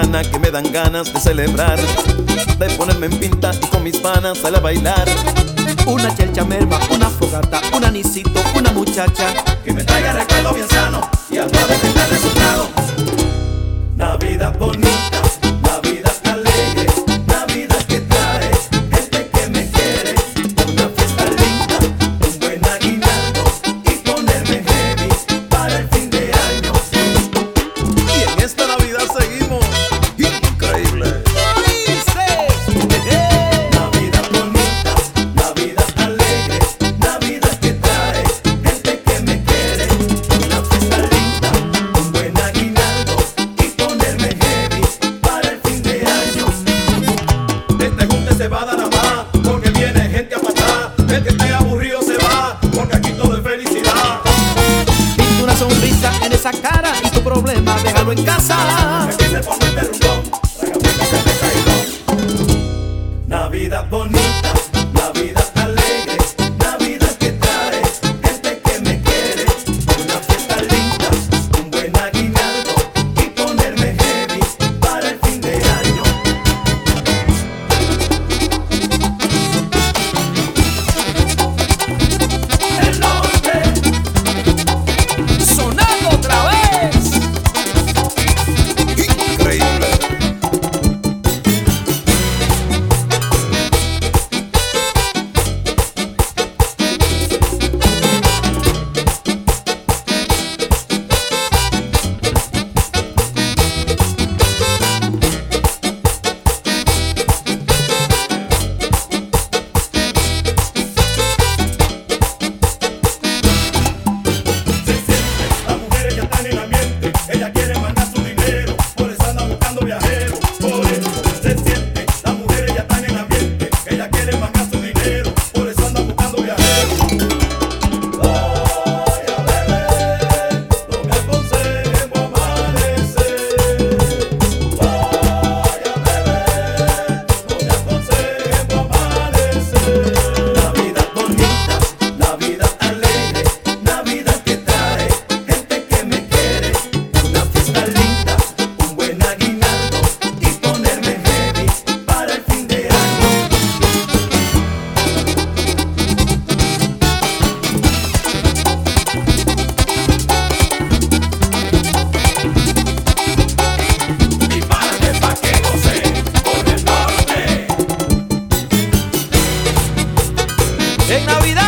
bacana que me dan ganas de celebrar, de ponerme en pinta y con mis panas a bailar. Una chelcha merma, una fogata, un anisito, una muchacha que me traiga recuerdo bien sano y a todas el resultado. Navidad bonita, Navidad alegre, Navidad que trae gente que me quiere, una fiesta linda, un buen aguinaldo y ponerme heavy para el fin de año. Y en esta Navidad seguimos increíble. Navidad bonita, Navidad alegre, Navidad que trae gente que me quiere, una fiesta linda, un buen aguinaldo y ponerme heavy para el fin de año. Este junte se va a dar a más porque viene gente a matar. El que esté aburrido se va porque aquí todo es felicidad. Pinta una sonrisa en esa cara y tu problema déjalo en casa. Aquí se pone el rumón, tráigame cerveza y ron. Navidad bonita, Navidad alegre, Navidad que trae gente que me quiere, una fiesta linda, un buen aguinaldo y ponerme heavy para el fin de año. El norte Sonando otra vez. increíble. Las mujeres ya están en el ambiente, ellas quieren mandar su dinero, por eso andan buscando viajeros, por eso se siente. Las mujeres ya están en el ambiente, ellas quieren mandar su dinero, por eso andan buscando viajeros. Voy a beber, no me aconsejo amanecer. Voy a beber, no me aconsejo amanecer. Navidad bonita, Navidad alegre, Navidad que trae gente que me quiere, una fiesta linda, un buen aguinaldo y ponerme heavy para el fin de año. Y párate pa' que goce con el norte. En Navidad